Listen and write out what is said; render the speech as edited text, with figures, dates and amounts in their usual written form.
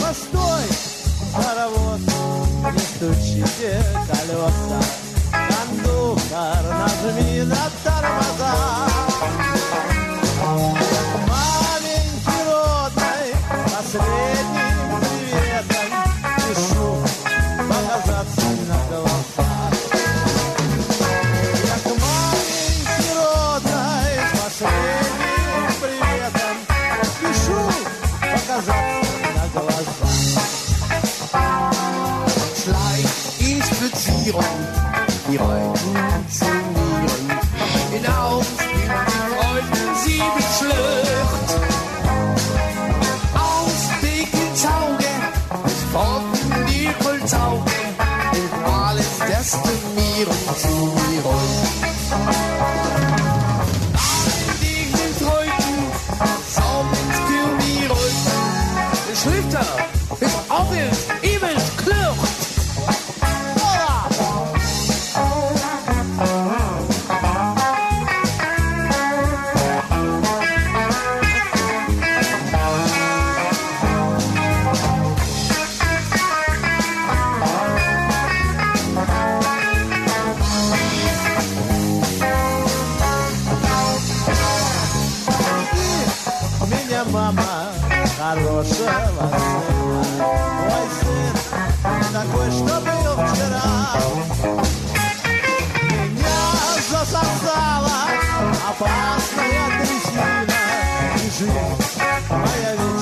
постой, паровоз, не стучите колеса. Кондуктор, нажми на тормоза. Маменьке родной последним приветом пишу показаться на глаза. Я к маменьке родной последним приветом пишу показаться на глаза. Schleichinspazierung, die Reuten sinnieren, hinaus in die Freuden sie beschlücht. Aus dicken Zauge, bis Pforten die Holzauge, mit alles Destinieren zu mir rollt. An den Treuten, Saumens für die Rolten, der Schlüter ist offen, übel klirrt. Мама хорошего сына, мой сын такой, что был вчера. Меня засосала опасная трясина, и жизнь моя